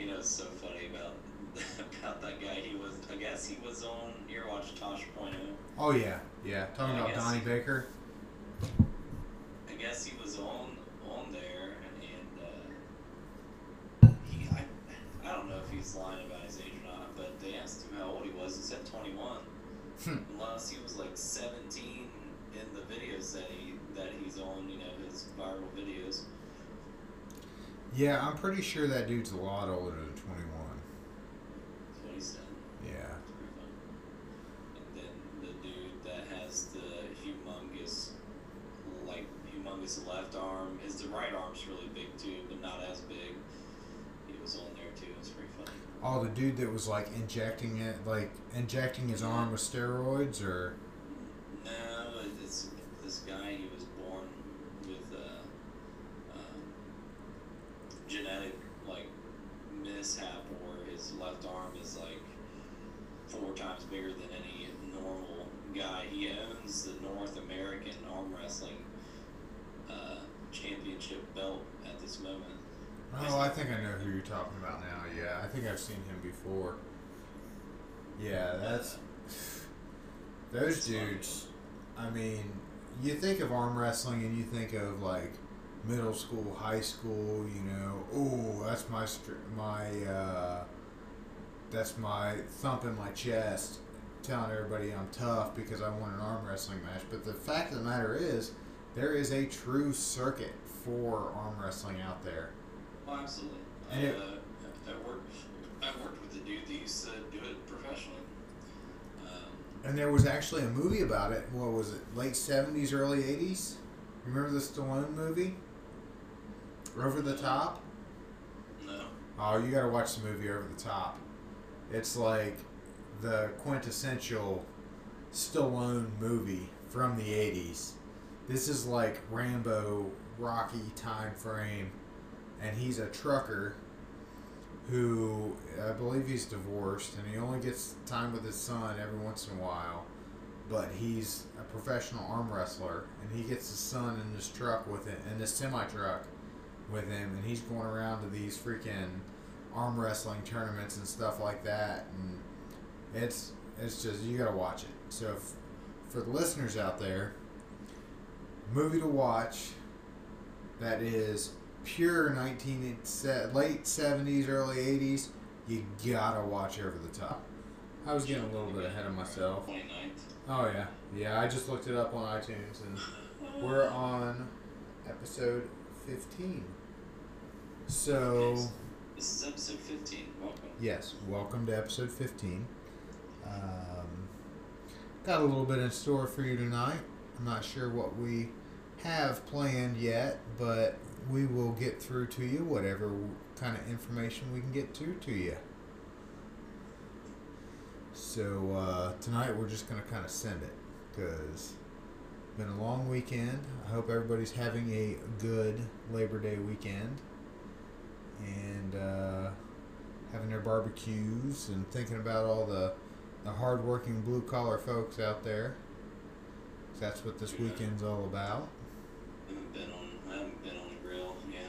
You know, it's so funny about about that guy. I guess he was on. You ever watch Tosh Point oh? Oh yeah, yeah. Talking I about guess Donnie Baker. I guess he was on there, and I don't know if he's lying about his age or not, but they asked him how old he was. He said 21, unless he was like 17 in the videos that he's on. You know, his viral videos. Yeah, I'm pretty sure that dude's a lot older than 21. That's what he said. Yeah. It's pretty funny. And then the dude that has the humongous left arm, the right arm's really big too, but not as big. He was on there too. It's pretty funny. Oh, the dude that was like injecting his arm with steroids, or No, it's this guy. He was born with genetic like mishap, where his left arm is like 4 times bigger than any normal guy. He owns the North American arm wrestling championship belt at this moment. oh, I think I know who you're talking about now. Yeah, I think I've seen him before. Yeah, that's those dudes. I mean, you think of arm wrestling and you think of like middle school, high school. You know, oh, that's my thump in my chest, telling everybody I'm tough because I won an arm wrestling match. But the fact of the matter is, there is a true circuit for arm wrestling out there. Oh, absolutely. And I worked with a dude that used to do it professionally. And there was actually a movie about it. What was it? Late 70s, early 80s? Remember the Stallone movie? Over the Top? No. Oh, you gotta watch the movie Over the Top. It's like the quintessential Stallone movie from the 80s. This is like Rambo, Rocky time frame. And he's a trucker who, I believe he's divorced, and he only gets time with his son every once in a while. But he's a professional arm wrestler, and he gets his son in this truck with it, in this semi truck with him, and he's going around to these freaking arm wrestling tournaments and stuff like that. And it's just, you gotta watch it. So for the listeners out there, movie to watch that is pure late 70s, early 80s, you gotta watch Over the Top. I was getting a little bit ahead of myself. 29th. Oh yeah. Yeah, I just looked it up on iTunes, and we're on episode 15. So, This is episode 15. Welcome. yes, welcome to episode 15. Got a little bit in store for you tonight. I'm not sure what we have planned yet, but we will get through to you whatever kind of information we can get to you. So tonight we're just going to kind of send it because it's been a long weekend. I hope everybody's having a good Labor Day weekend and having their barbecues and thinking about all the hard-working blue-collar folks out there. That's what this weekend's all about. I haven't been on the grill again.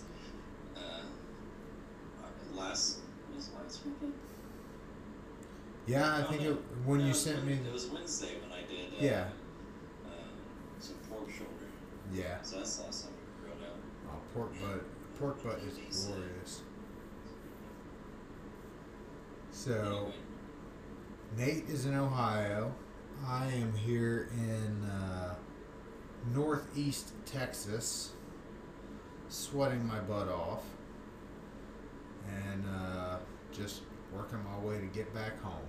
Was last weekend? Yeah, I think when you sent me... It was Wednesday when I did some pork shoulder. Yeah. So that's the last time we grilled out. Oh, pork butt is glorious. So, Nate is in Ohio. I am here in northeast Texas, sweating my butt off, and just working my way to get back home.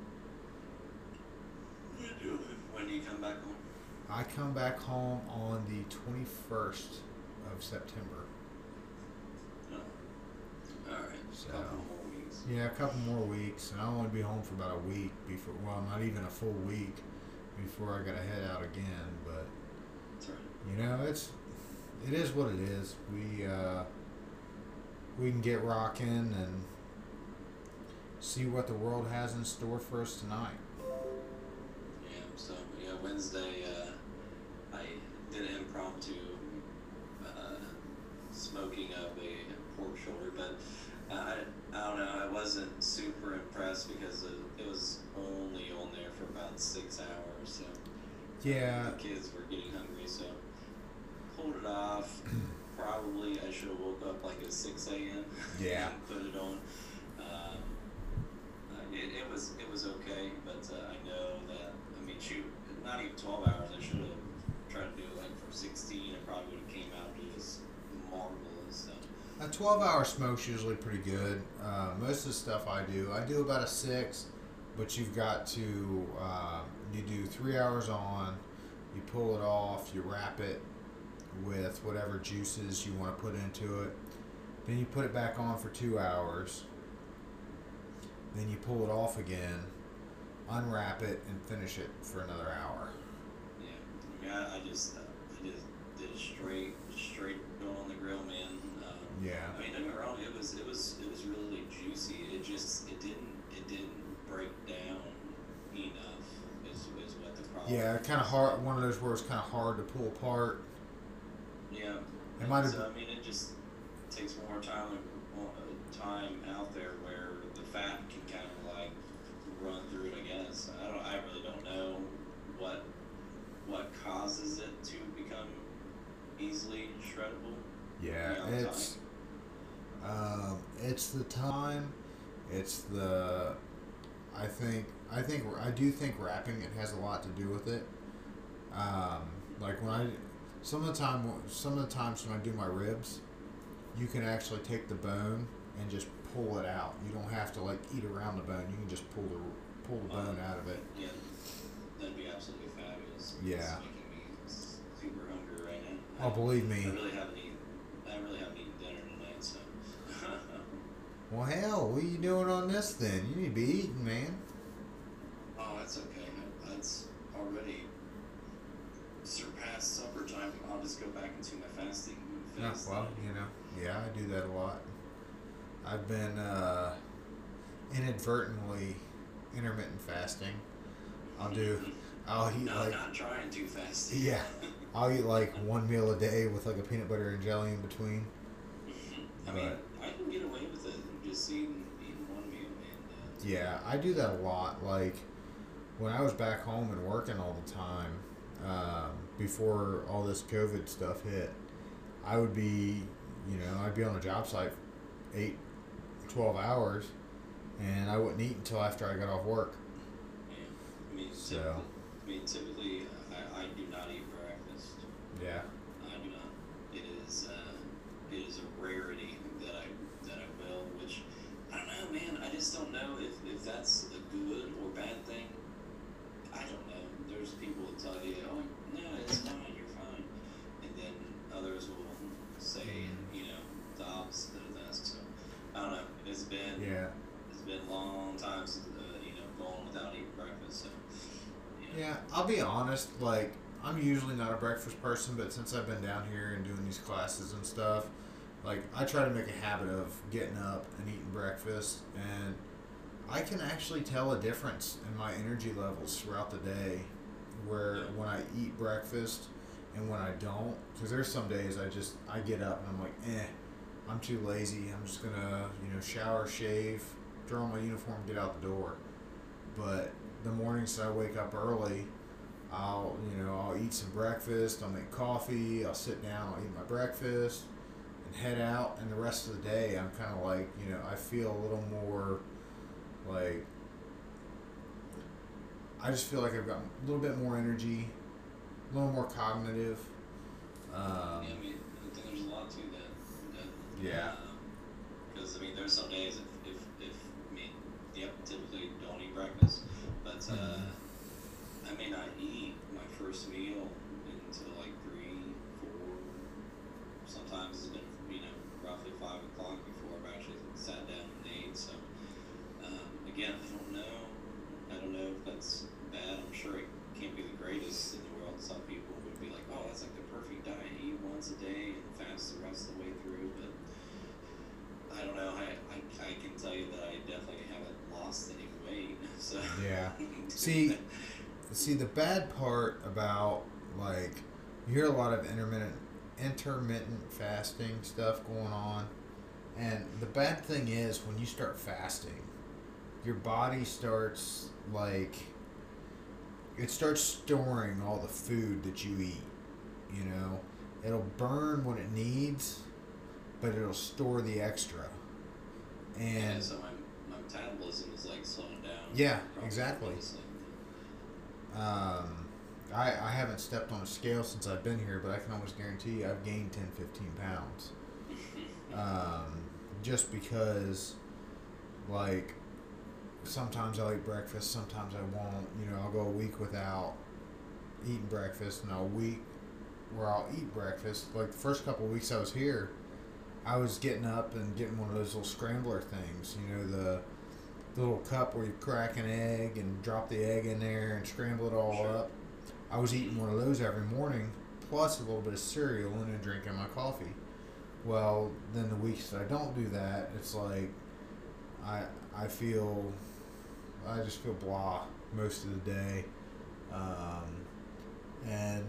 When do you come back home? I come back home on the 21st of September. Oh. Alright. So, Couple more weeks. yeah, a couple more weeks, and I'll only be home for about a week before, well, not even a full week before I gotta head out again, but That's right. you know, it is what it is. We can get rocking and see what the world has in store for us tonight. Yeah, so Wednesday I did an impromptu smoking of a pork shoulder, but I, I don't know. I wasn't super impressed because it was only on there for about 6 hours. So Yeah. the kids were getting hungry, so pulled it off. Probably I should have woke up like at 6 a.m. Yeah. and put it on. Um, it was okay, but I know that, I mean, shoot, not even 12 hours. I should have tried to do it like for 16. It probably would have came out just marvelous. So. A 12-hour smoke's usually pretty good. Most of the stuff I do about a 6, but you've got to, you do 3 hours on, you pull it off, you wrap it with whatever juices you want to put into it. Then you put it back on for 2 hours. Then you pull it off again, unwrap it, and finish it for another hour. Yeah, I mean, I just did it straight on the grill, man. Yeah. I mean, don't get me wrong, it was really juicy. It didn't break down enough. Is what the problem. Yeah, kind of hard. One of those where it's kind of hard to pull apart. Yeah. It might have. So, I mean, it just takes more time out there where the fat can kind of like run through it. I guess I really don't know what causes it to become easily shreddable. Yeah, it's the time. It's the. I do think wrapping it has a lot to do with it. Like when some of the times when I do my ribs, you can actually take the bone and just pull it out. You don't have to like eat around the bone. You can just pull the bone out of it. Yeah, that'd be absolutely fabulous. Yeah. It's making me super hungry right now. Oh, believe me. I really haven't eaten dinner tonight, so. Well, hell, what are you doing on this then? You need to be eating, man. Oh, that's okay. That's already surpassed supper time. I'll just go back into my fasting phase. Well, yeah, I do that a lot. I've been inadvertently intermittent fasting. I'll eat not trying too fast. Yeah, I'll eat like one meal a day with like a peanut butter and jelly in between. I mean, I can get away with it just eating one meal, man. Yeah, I do that a lot. Like when I was back home and working all the time, before all this COVID stuff hit, I would be, I'd be on a job site 12 hours, and I wouldn't eat until after I got off work. Yeah, typically, I do not eat breakfast. Yeah. I do not. It is a rarity that I will, which I don't know, man. I just don't know if that's a good or bad thing. I don't know. There's people that tell you, oh no, it's fine, you're fine, and then others will say, the opposite of that. So I don't know. It's been a long time since going without eating breakfast. So yeah, I'll be honest. Like I'm usually not a breakfast person, but since I've been down here and doing these classes and stuff, like I try to make a habit of getting up and eating breakfast, and I can actually tell a difference in my energy levels throughout the day, where when I eat breakfast and when I don't, because there's some days I get up and I'm like, I'm too lazy. I'm just gonna shower, shave, throw on my uniform, get out the door. But the mornings that I wake up early, I'll eat some breakfast. I'll make coffee. I'll sit down. I'll eat my breakfast and head out. And the rest of the day, I'm kind of like I feel a little more like I just feel like I've got a little bit more energy, a little more cognitive. I mean, I think there's a lot to that. Yeah. Because there's some days if typically don't eat breakfast, but I may not eat my first meal until like 3, 4. Sometimes it's been roughly 5 o'clock before I've actually sat down and ate. So again, I don't know if that's bad. I'm sure it can't be the greatest in the world. Some people would be like, oh, that's like the perfect diet. Eat once a day and fast the rest of the way through. But I don't know. I can tell you that I definitely haven't lost any weight. So yeah. See, the bad part about like you hear a lot of intermittent fasting stuff going on, And the bad thing is when you start fasting, your body starts like it starts storing all the food that you eat. You know, it'll burn what it needs, but it'll store the extra. And yeah, so my metabolism is like slowing down. yeah, exactly. I haven't stepped on a scale since I've been here, but I can almost guarantee you I've gained 10, 15 pounds. Just because, like, sometimes I'll eat breakfast, sometimes I won't. You know, I'll go a week without eating breakfast, and a week where I'll eat breakfast. Like, the first couple of weeks I was here, I was getting up and getting one of those little scrambler things. You know, the little cup where you crack an egg and drop the egg in there and scramble it all up. I was eating one of those every morning, plus a little bit of cereal and then drinking my coffee. Well, then the weeks that I don't do that, it's like I just feel blah most of the day, and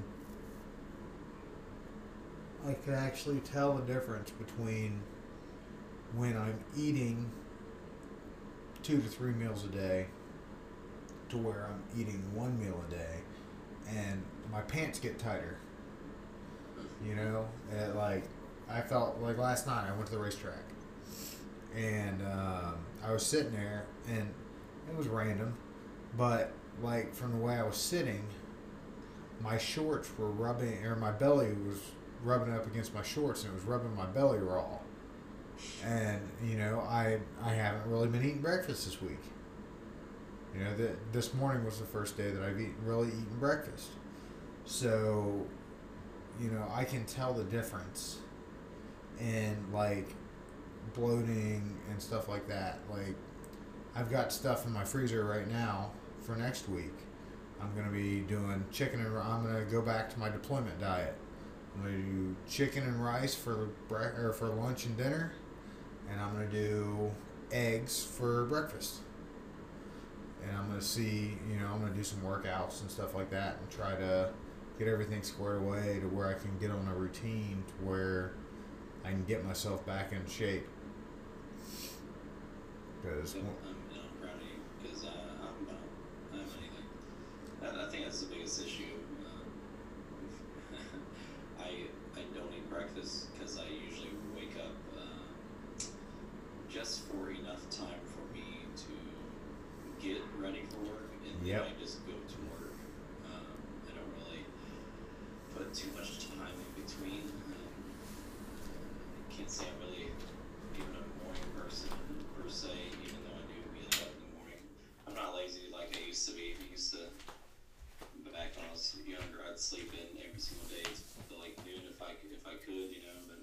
I can actually tell the difference between when I'm eating 2 to 3 meals a day to where I'm eating 1 meal a day, and my pants get tighter. You know, and like I felt like last night I went to the racetrack, and I was sitting there, and it was random, but like from the way I was sitting, my shorts were rubbing, or my belly was rubbing up against my shorts, and it was rubbing my belly raw. And you know, I haven't really been eating breakfast this week. You know, this morning was the first day that I've really eaten breakfast. So, you know, I can tell the difference in like bloating and stuff like that. Like, I've got stuff in my freezer right now for next week. I'm gonna be doing chicken and I'm gonna go back to my deployment diet. I'm gonna do chicken and rice for lunch and dinner, and I'm gonna do eggs for breakfast. And I'm gonna see, you know, I'm gonna do some workouts and stuff like that, and try to get everything squared away to where I can get on a routine to where I can get myself back in shape. Because I'm proud of you because I'm not anything. I think that's the biggest issue. I don't eat breakfast because I usually wake up just for enough time for me to get ready for work, and then I just go to work. I don't really put too much time in between. I can't say I'm really even a morning person per se, even though I do get up in the morning. I'm not lazy like I used to be. Back when I was younger, I'd sleep in every single day till like noon if I could, you know. But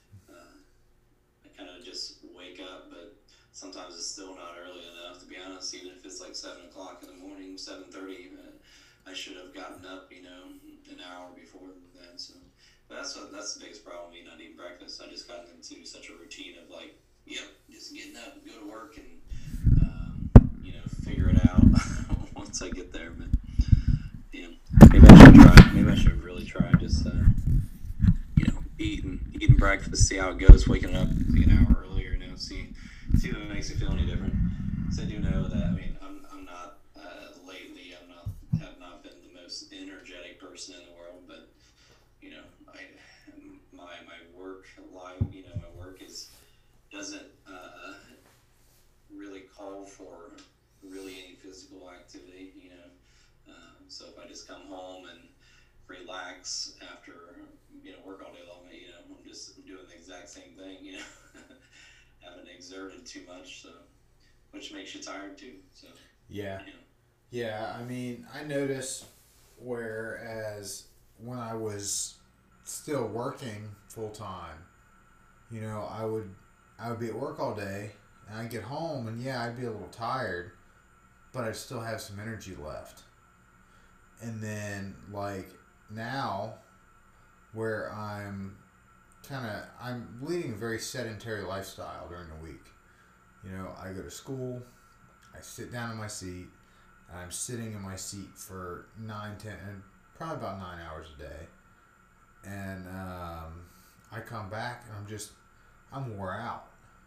I kind of just wake up, but sometimes it's still not early enough, to be honest. Even if it's like 7 o'clock in the morning, 7:30, I should have gotten up, you know, an hour before that. So, but that's the biggest problem. Me not eating breakfast. I just got into such a routine of like, just getting up, go to work, and you know, figure it out once I get there. But yeah, maybe I should try. Maybe I should really try just you know, eating breakfast, see how it goes. Waking up like an hour earlier, you know, see if it makes me feel any different. So I do know that. I mean, I'm not lately. Have not been the most energetic person in the world, but you know, my work life, you know, my work doesn't really call for really any physical activity, you know. So if I just come home and relax after, you know, work all day long, you know, I'm just doing the exact same thing, you know. Haven't exerted too much, so which makes you tired too. So yeah, you know. yeah. I mean, I noticed whereas when I was still working full time, you know, I would be at work all day, and I'd get home, and yeah, I'd be a little tired, but I'd still have some energy left. And then, like, now, where I'm leading a very sedentary lifestyle during the week. You know, I go to school, I sit down in my seat, and I'm sitting in my seat for 9, 10, and probably about 9 hours a day. And I come back, and I'm wore out.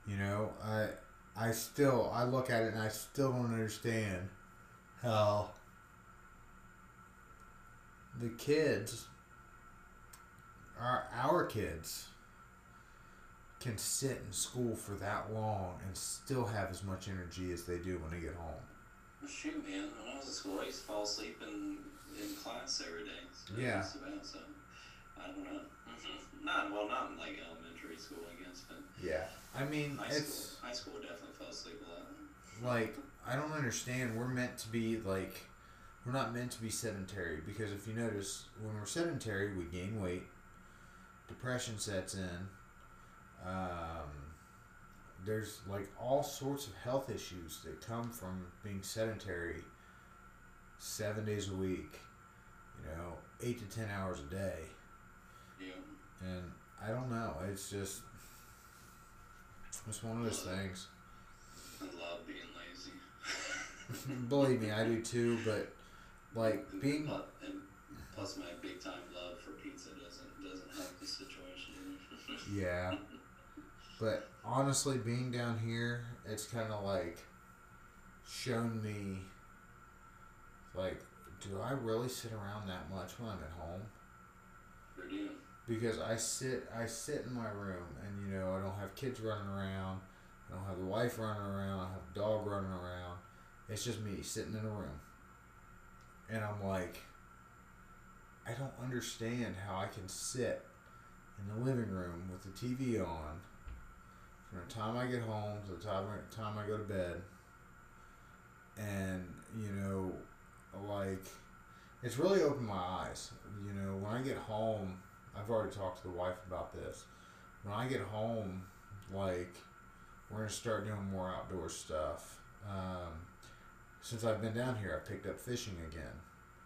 You know, I look at it and I still don't understand how the kids, our kids, can sit in school for that long and still have as much energy as they do when they get home. Well, shoot, man. When I was in school, I used to fall asleep in class every day. So Yeah. So I don't know. Not in like elementary school, I guess, but Yeah. I mean, high school definitely fell asleep a lot. like, I don't understand. We're meant to be like, we're not meant to be sedentary, because if you notice, when we're sedentary, we gain weight, depression sets in. There's like all sorts of health issues that come from being sedentary 7 days a week, 8 to 10 hours a day. Yeah. And I don't know. It's just, it's one of those things. I love being lazy. Believe me, I do too. But like being, and plus my big time love for pizza doesn't help the situation. yeah. But honestly, being down here, it's kind of like shown me, like, do I really sit around that much when I'm at home? Sure do. Because I sit in my room, and I don't have kids running around, I don't have the wife running around, I have a dog running around. It's just me sitting in a room, and I'm like, I don't understand how I can sit in the living room with the TV on from the time I get home to the time I go to bed, and like, it's really opened my eyes. When I get home, I've already talked to the wife about this. When I get home, like, we're gonna start doing more outdoor stuff. Since I've been down here, I've picked up fishing again.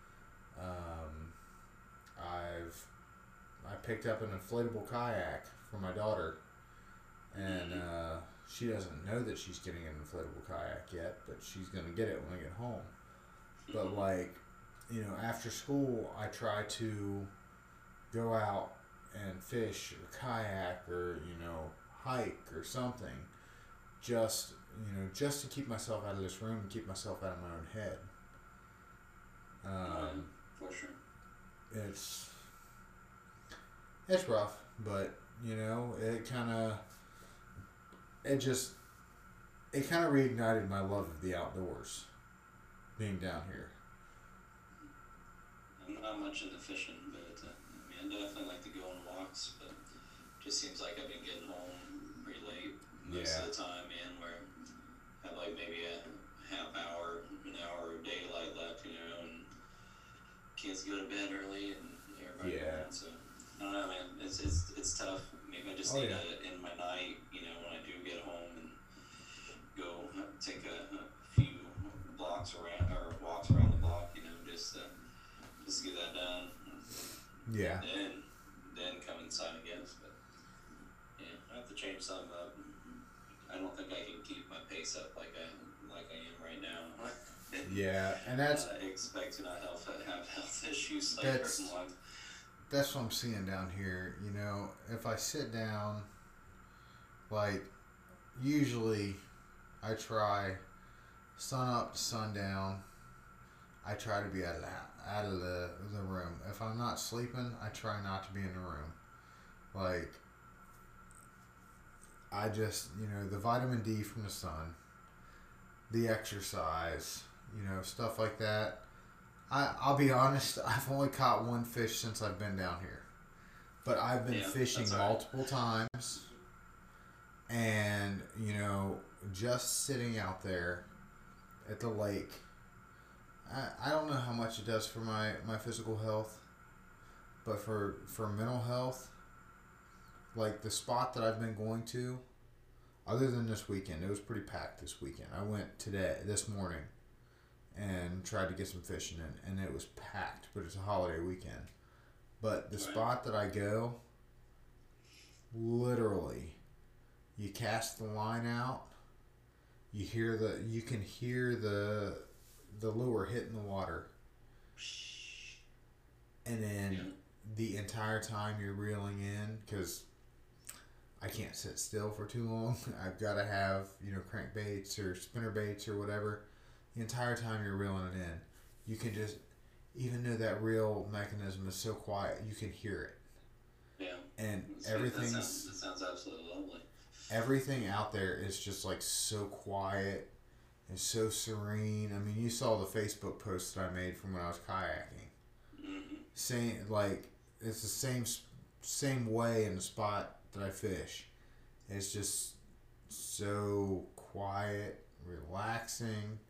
I picked up an inflatable kayak for my daughter, and she doesn't know that she's getting an inflatable kayak yet, but she's gonna get it when I get home. But like, after school, I try to go out and fish or kayak or hike or something, just to keep myself out of this room and keep myself out of my own head. For sure. It's rough, but it kind of reignited my love of the outdoors, being down here. I'm not much into fishing, but I definitely like to go on walks, but it just seems like I've been getting home pretty late most of the time, man, where I have like maybe a half hour, an hour of daylight left, and kids go to bed early and everybody around, so I don't know, man, it's tough. Maybe I just need to end my night, when I do get home, and go take a few walks around the block, just to get that done. Yeah. And then come inside, I guess. But yeah, I have to change something up. I don't think I can keep my pace up like I am right now. Yeah, and that's I expect to not have health issues later in life. That's what I'm seeing down here. If I sit down, like, usually I try sun up to sundown. I try to be out of the room. If I'm not sleeping, I try not to be in the room. Like, I just, the vitamin D from the sun, the exercise, stuff like that. I'll be honest, I've only caught one fish since I've been down here. But I've been fishing multiple times. And, just sitting out there at the lake, I don't know how much it does for my physical health, but for mental health, like the spot that I've been going to, other than this weekend, it was pretty packed this weekend. I went this morning, and tried to get some fishing in, and it was packed, but it's a holiday weekend. But the spot that I go, literally, you cast the line out, you can hear the lure hitting the water, and then the entire time you're reeling in, because I can't sit still for too long. I've got to have, crankbaits or spinner baits or whatever. The entire time you're reeling it in, you can just, even though that reel mechanism is so quiet, you can hear it. Yeah. And That sounds absolutely lovely. Everything out there is just like so quiet and so serene. I mean, you saw the Facebook post that I made from when I was kayaking. Mm-hmm. Same, like, it's the same way in the spot that I fish. It's just so quiet, relaxing.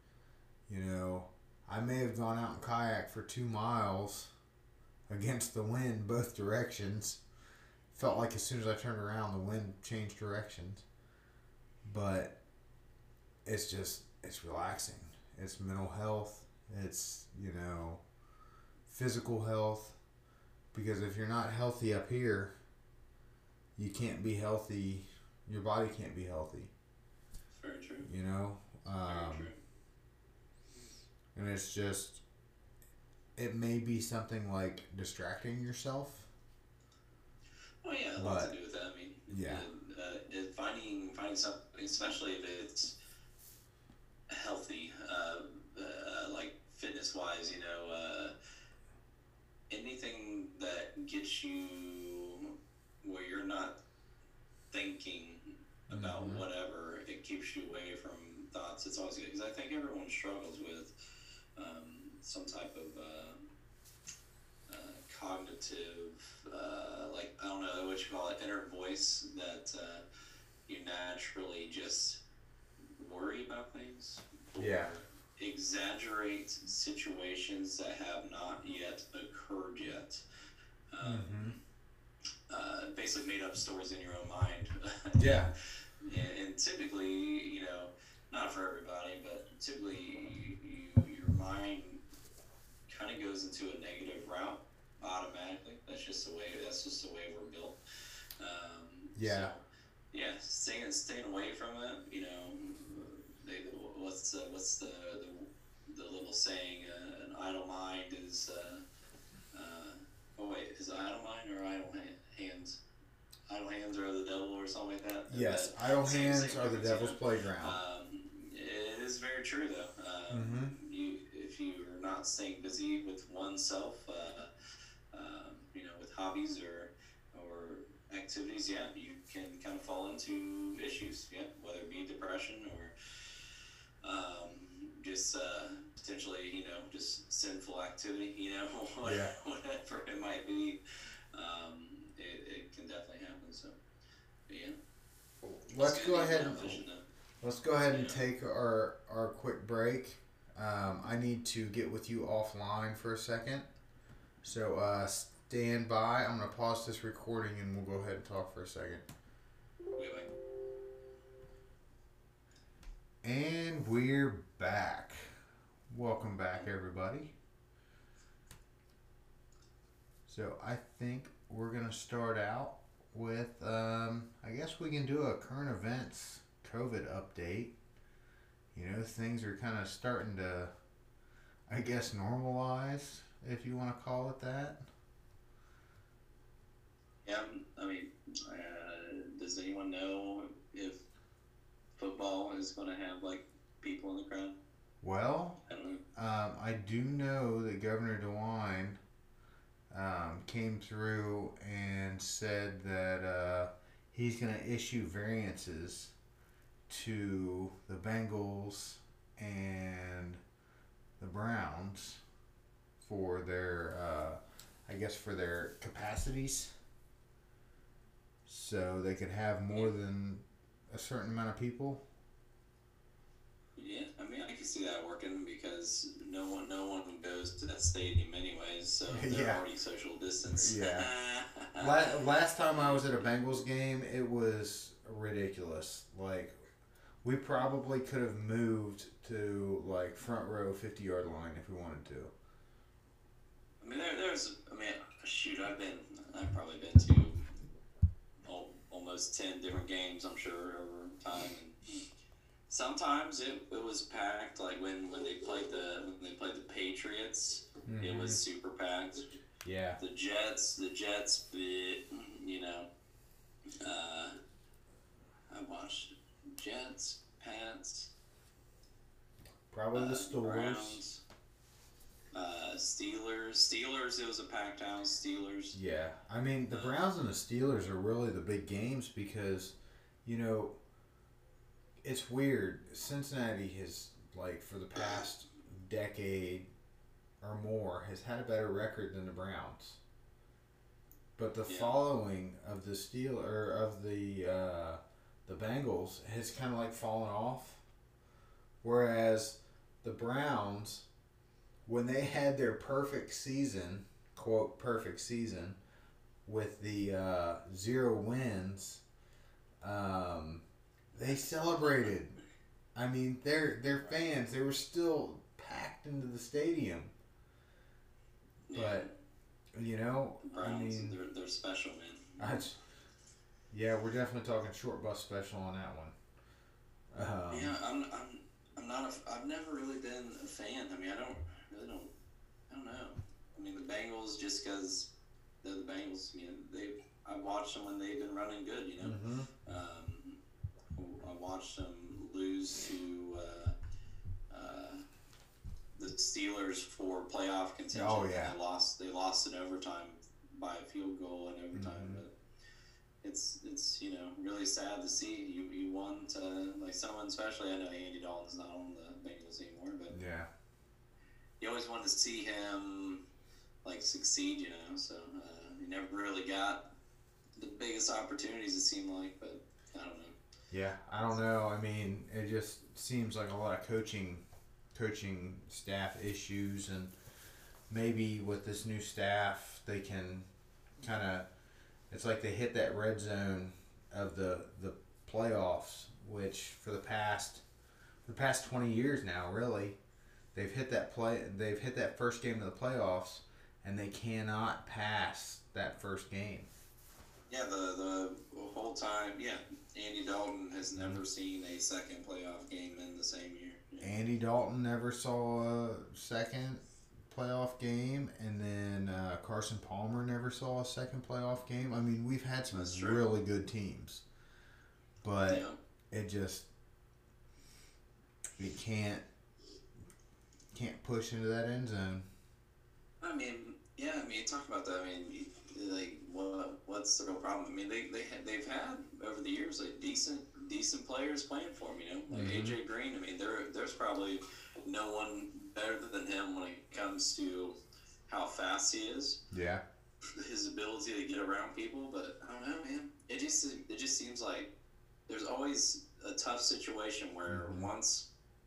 I may have gone out and kayak for 2 miles against the wind both directions. Felt like as soon as I turned around, the wind changed directions. But it's relaxing. It's mental health. It's, physical health. Because if you're not healthy up here, you can't be healthy. Your body can't be healthy. Very true. Very true. And it's just, it may be something like distracting yourself. Oh yeah, a lot to do with that. I mean, yeah. Finding something, especially if it's healthy, like fitness wise, anything that gets you where you're not thinking about whatever, it keeps you away from thoughts. It's always good because I think everyone struggles with some type of cognitive, like, I don't know what you call it, inner voice that you naturally just worry about things. Yeah. Exaggerate situations that have not yet occurred yet. Basically made up stories in your own mind. Yeah. And typically, not for everybody, but typically your mind kind of goes into a negative route automatically. That's just the way we're built. Yeah. So, yeah, staying away from it. What's the little saying? An idle mind is. Is it idle mind or idle hands? Idle hands are the devil or something like that. Yes, idle hands are the devil's playground. It is very true though. If you are not staying busy with oneself, with hobbies or activities, yeah, you can kind of fall into issues, yeah, whether it be depression or just potentially, just sinful activity, whatever it might be, it can definitely happen. So, but yeah. Let's go ahead and take our quick break. I need to get with you offline for a second. So stand by. I'm going to pause this recording and we'll go ahead and talk for a second. Wait. And we're back. Welcome back, everybody. So I think we're going to start out with, I guess we can do a current events COVID update. Things are kind of starting to, I guess, normalize, if you want to call it that. Yeah, I mean, does anyone know if football is going to have, like, people in the crowd? Well, I don't know. I do know that Governor DeWine came through and said that he's going to issue variances to the Bengals and the Browns for their, for their capacities. So they could have more than a certain amount of people. Yeah, I mean, I can see that working because no one goes to that stadium anyways, so they're already social distance. Yeah. Last time I was at a Bengals game, it was ridiculous. Like, we probably could have moved to, like, front row 50-yard line if we wanted to. I mean, I've probably been to almost 10 different games, I'm sure, over time. And sometimes it was packed, like when they played the Patriots, it was super packed. Yeah. The Jets, Jets, Pats, Probably the Steelers. Browns, Steelers. Steelers, it was a packed house. Steelers. Yeah, I mean the Browns and the Steelers are really the big games because, you know, it's weird. Cincinnati has, like, for the past decade or more, has had a better record than the Browns. But the following of the the Bengals has kind of like fallen off. Whereas the Browns, when they had their perfect season, quote perfect season, with the 0 wins, they celebrated. I mean, their fans, they were still packed into the stadium. But, you know, Browns, I mean, they're special, man. Yeah, we're definitely talking short bus special on that one. Yeah, I'm not. I've never really been a fan. I mean, I don't know. I mean, the Bengals, just because they're the Bengals. You know, I watched them when they've been running good. You know, I watched them lose to the Steelers for playoff contention. Oh yeah, they lost in overtime by a field goal in overtime. But it's you know, really sad to see you won to, like, someone, especially, I know Andy Dalton's not on the Bengals anymore, but yeah, you always wanted to see him, like, succeed, you know. So he never really got the biggest opportunities, it seemed like, but I don't know. Yeah, I don't know. I mean, it just seems like a lot of coaching staff issues, and maybe with this new staff they can kind of, it's like they hit that red zone of the playoffs, which for the past 20 years now, really, they've hit that first game of the playoffs, and they cannot pass that first game. Yeah, the whole time, yeah. Andy Dalton has never seen a second playoff game in the same year. Yeah. Andy Dalton never saw a second playoff game, and then Carson Palmer never saw a second playoff game. I mean, we've had some really good teams, but it can't push into that end zone. I mean, talk about that. I mean, like, what's the real problem? I mean, they've had over the years, like, decent players playing for them. You know, like AJ Green. I mean, there's probably no one better than him when it comes to how fast he is. Yeah. His ability to get around people, but I don't know, man. It just seems like there's always a tough situation where once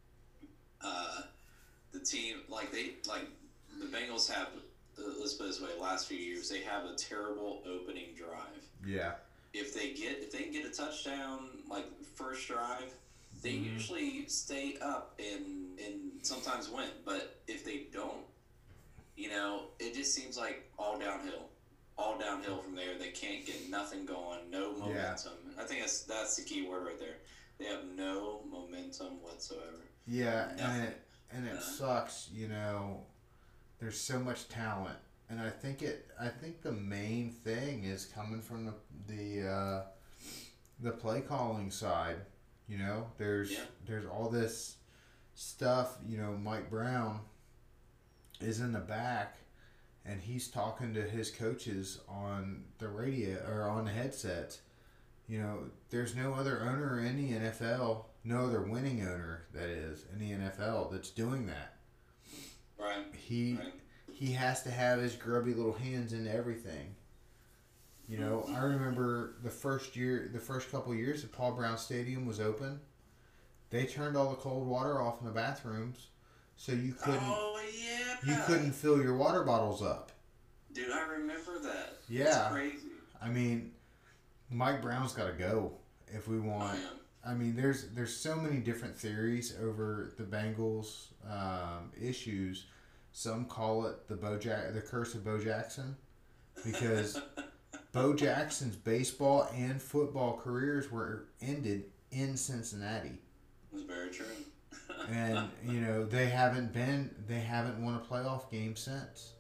the team, the Bengals have, let's put it this way, last few years they have a terrible opening drive. Yeah. If they can get a touchdown, like, first drive, they usually stay up and sometimes win. But if they don't, you know, it just seems like all downhill from there. They can't get nothing going, no momentum. Yeah. I think that's the key word right there. They have no momentum whatsoever. Yeah, and it sucks, you know. There's so much talent, and I think the main thing is coming from the play calling side. You know, there's all this stuff. You know, Mike Brown is in the back, and he's talking to his coaches on the radio or on the headset. You know, there's no other owner in the NFL, no other winning owner, that is, in the NFL that's doing that. Right. He has to have his grubby little hands in everything. You know, I remember the first couple of years that Paul Brown Stadium was open, they turned all the cold water off in the bathrooms, so you couldn't fill your water bottles up. Dude, I remember that. Yeah. That's crazy. I mean, Mike Brown's got to go if we want. I mean, there's so many different theories over the Bengals issues. Some call it the curse of Bo Jackson, because Bo Jackson's baseball and football careers were ended in Cincinnati. That's very true. And, you know, they haven't won a playoff game since.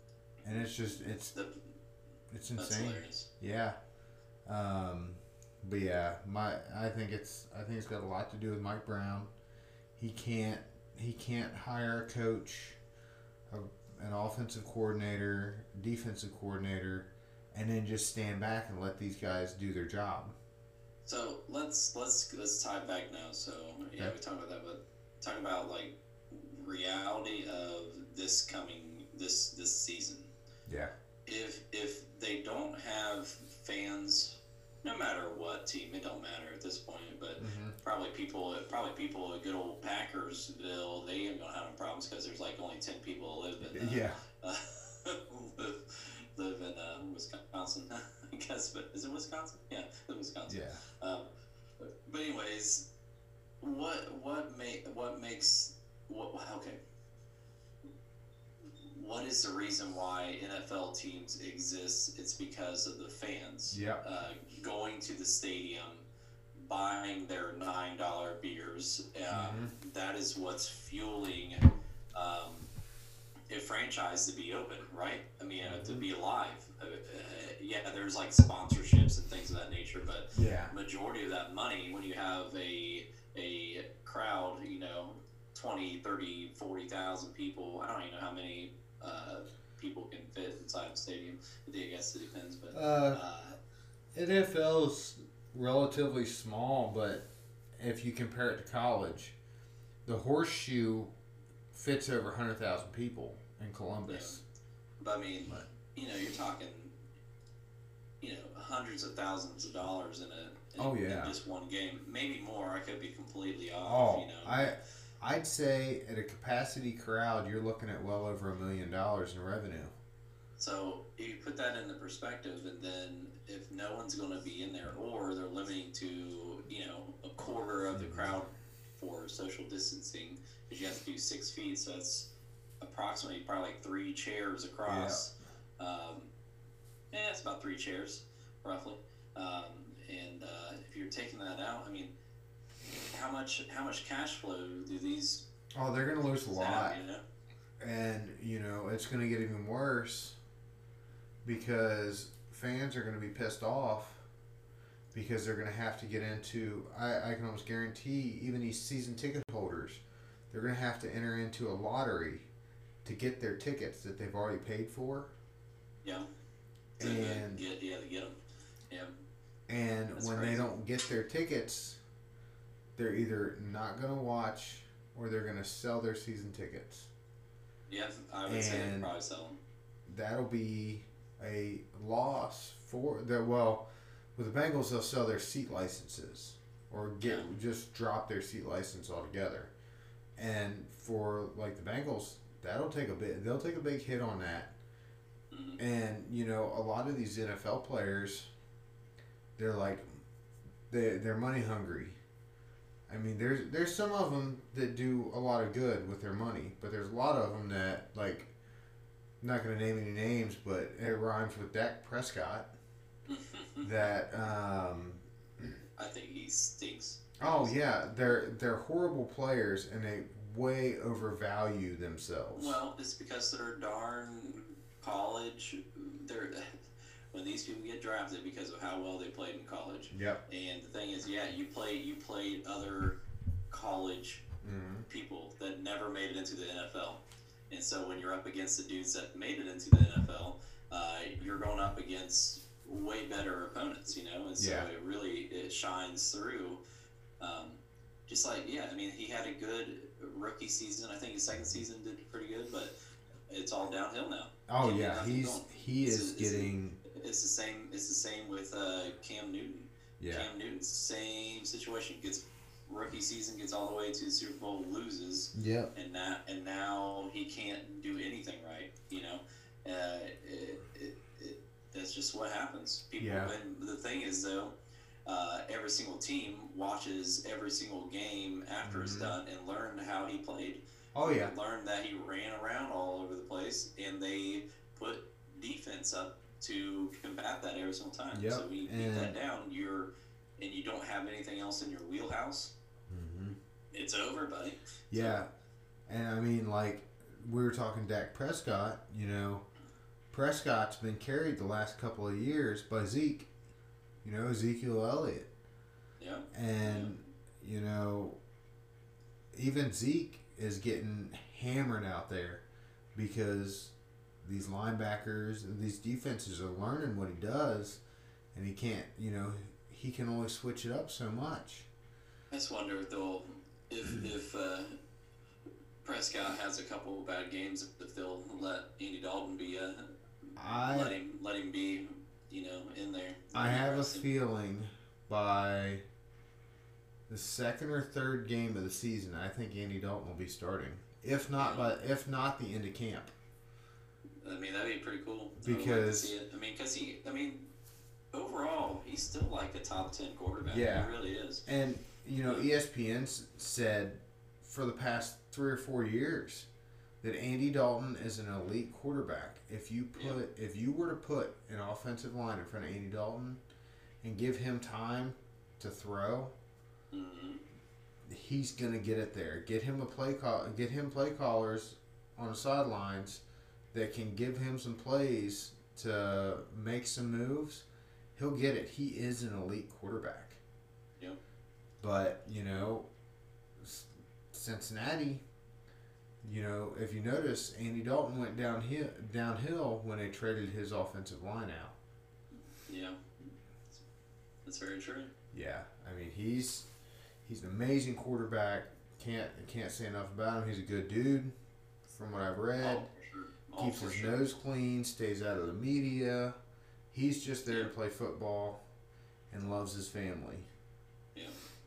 And it's insane. That's hilarious. Yeah. But yeah, I think it's got a lot to do with Mike Brown. He can't hire a coach, an offensive coordinator, defensive coordinator, and then just stand back and let these guys do their job. So let's tie it back now. So yeah, we talked about that, but talk about like reality of this season. Yeah. If they don't have fans, no matter what team, it don't matter at this point. But probably people at good old Packersville, they ain't gonna have no problems because there's like only 10 people that live in Wisconsin. I guess, but is it Wisconsin? Yeah, it's Wisconsin. Yeah. But anyways, what is the reason why NFL teams exist? It's because of the fans. Yeah. Going to the stadium, buying their $9 beers. That is what's fueling a franchise to be open, right? I mean, to be alive. Yeah, there's like sponsorships and things of that nature, but majority of that money, when you have a crowd, 20, 30, 40,000 people, I don't even know how many people can fit inside the stadium. I guess it depends, but NFL's relatively small, but if you compare it to college, the Horseshoe fits over 100,000 people in Columbus. Yeah. But I mean, you're talking, hundreds of thousands of dollars in just one game, maybe more. I could be completely off. I'd say at a capacity crowd, you're looking at well over $1 million in revenue. So you put that into perspective, and then if no one's going to be in there, or they're limiting to a quarter of the crowd for social distancing, because you have to do 6 feet, so it's approximately probably like 3 chairs across. It's about 3 chairs roughly. And if you're taking that out, I mean, how much cash flow do these? Oh, they're going to lose a lot. Have, And, it's going to get even worse because fans are going to be pissed off because they're going to have to get into, I can almost guarantee, even these season ticket holders, they're going to have to enter into a lottery to get their tickets that they've already paid for. Yeah. And to get them. Yeah. And That's when crazy. they don't get their tickets, they're either not going to watch or they're going to sell their season tickets. Yeah, I would say they'd probably sell them. That'll be a loss for the with the Bengals, they'll sell their seat licenses or just drop their seat license altogether. And for like the Bengals, they'll take a big hit on that. Mm-hmm. And a lot of these NFL players, they're money hungry. I mean, there's some of them that do a lot of good with their money, but there's a lot of them that, like, I'm not going to name any names, but it rhymes with Dak Prescott. That I think he stinks. Oh yeah, they're horrible players, and they way overvalue themselves. Well, it's because they're darn college. When these people get drafted because of how well they played in college. Yep. And the thing is, you played other college people that never made it into the NFL. And so when you're up against the dudes that made it into the NFL, you're going up against way better opponents, and so it shines through. Just like, I mean, he had a good rookie season. I think his second season did pretty good, but it's all downhill now. Oh yeah, he is getting. It's the same with Cam Newton. Yeah. Cam Newton, same situation. Gets rookie season, gets all the way to the Super Bowl, loses. Yep. And now he can't do anything right. That's just what happens. People. Yeah. And the thing is, though, every single team watches every single game after it's done and learn how he played. Oh yeah. Learn that he ran around all over the place, and they put defense up to combat that every single time. Yep. So when you beat that down, and you don't have anything else in your wheelhouse, it's over, buddy. Yeah. And I mean, like, we were talking Dak Prescott, Prescott's been carried the last couple of years by Zeke, Ezekiel Elliott. Yeah. And, you know, even Zeke is getting hammered out there because these linebackers, these defenses are learning what he does, and he can't, he can only switch it up so much. I just wonder if Prescott has a couple of bad games, if they'll let Andy Dalton be let him be, in there. I have a feeling by the second or third game of the season, I think Andy Dalton will be starting. If not the end of camp. I mean, that'd be pretty cool. Because overall, he's still like a top 10 quarterback. Yeah. He really is. And ESPN said for the past 3 or 4 years that Andy Dalton is an elite quarterback. If you were to put an offensive line in front of Andy Dalton and give him time to throw, he's gonna get it there. Get him play callers on the sidelines that can give him some plays to make some moves. He'll get it. He is an elite quarterback. Yep. But Cincinnati, if you notice, Andy Dalton went downhill when they traded his offensive line out. Yeah, that's very true. Yeah, I mean he's an amazing quarterback. Can't say enough about him. He's a good dude, from what I've read. Keeps his nose clean, stays out of the media. He's just there to play football and loves his family. Yeah.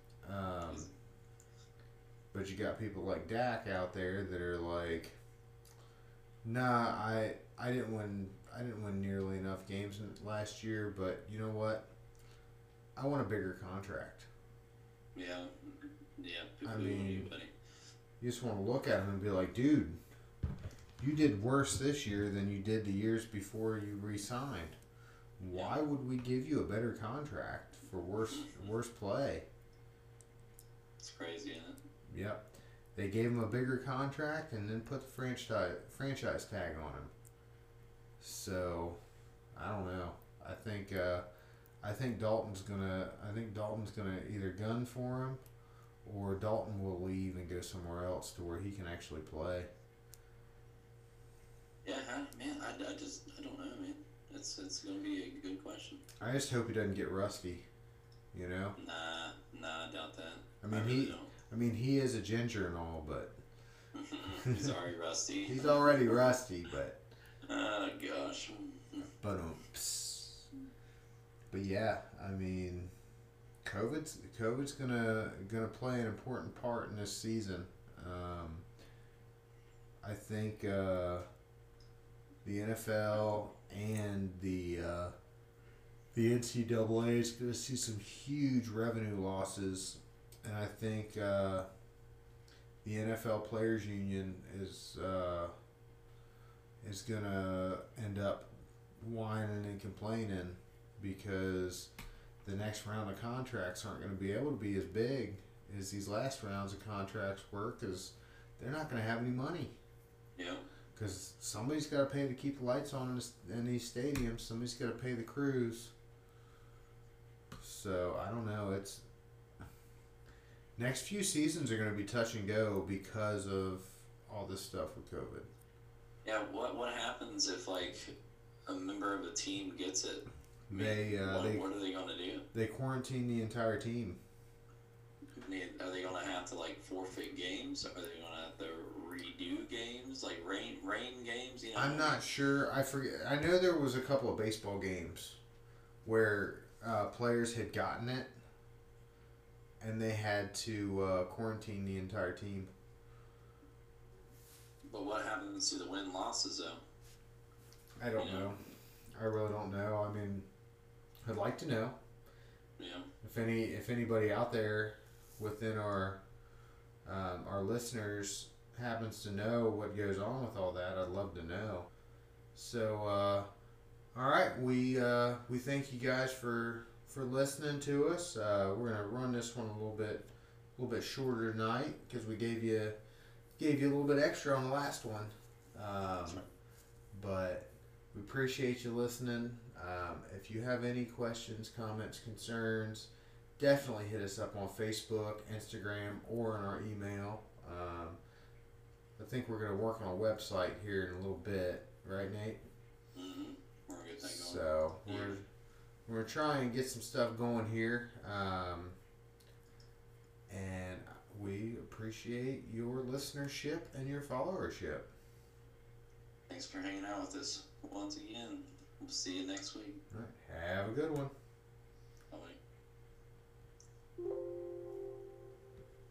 But you got people like Dak out there that are like, nah, I didn't win nearly enough games last year, but you know what? I want a bigger contract. Yeah. Yeah. I mean, you just want to look at him and be like, dude, you did worse this year than you did the years before you re-signed. Why would we give you a better contract for worse play? It's crazy, isn't it? Yep. They gave him a bigger contract and then put the franchise tag on him. So, I don't know. I think Dalton's gonna either gun for him, or Dalton will leave and go somewhere else to where he can actually play. Yeah, man. I don't know, man. It's gonna be a good question. I just hope he doesn't get rusty. Nah, I doubt that. I mean, he is a ginger and all, but he's already rusty. He's already rusty, but oh gosh. But yeah, I mean, COVID's gonna play an important part in this season. I think the NFL and the NCAA is going to see some huge revenue losses, and I think the NFL Players Union is going to end up whining and complaining because the next round of contracts aren't going to be able to be as big as these last rounds of contracts were, because they're not going to have any money. Yeah. Because somebody's got to pay to keep the lights on in these stadiums. Somebody's got to pay the crews. So, I don't know. Next few seasons are going to be touch and go because of all this stuff with COVID. Yeah, what happens if, like, a member of a team gets it? What are they going to do? They quarantine the entire team. Are they going to have to, like, forfeit games? Are they going to have to redo games? Like, rain games? I'm not sure. I forget. I know there was a couple of baseball games where players had gotten it and they had to quarantine the entire team. But what happens to the win losses, though? I don't know. I really don't know. I mean, I'd like to know. Yeah. If anybody out there within our listeners happens to know what goes on with all that, I'd love to know. So, all right, we thank you guys for listening to us. We're gonna run this one a little bit shorter tonight because we gave you a little bit extra on the last one. But we appreciate you listening. If you have any questions, comments, concerns, definitely hit us up on Facebook, Instagram, or in our email. I think we're going to work on a website here in a little bit, right, Nate? Mm-hmm. We're a good thing going. So we're going to try and get some stuff going here. And we appreciate your listenership and your followership. Thanks for hanging out with us once again. We'll see you next week. All right, have a good one. Bye.